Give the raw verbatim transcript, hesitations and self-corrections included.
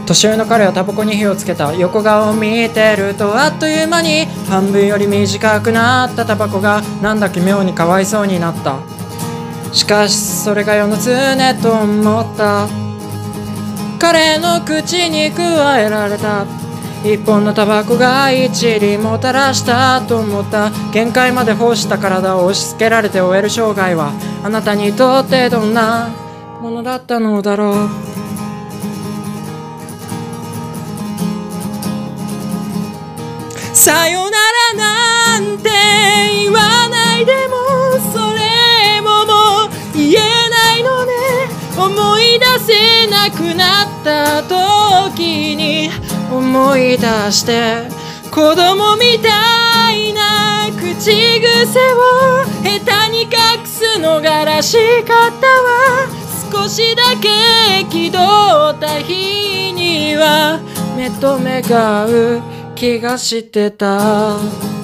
年上の彼はタバコに火をつけた。横顔を見てるとあっという間に半分より短くなったタバコがなんだか妙にかわいそうになった。しかしそれが世の常と思った。彼の口に加えられた一本のタバコが一理もたらしたと思った。限界まで欲した体を押し付けられて終える生涯はあなたにとってどんなものだったのだろう。さよならなんて言わないでもそれももう言えないのね。思い出せなくなった時に思い出して子供みたいな口癖を下手に隠すのがらしかったわ。少しだけ気取った日には目と目が合う気がしてた。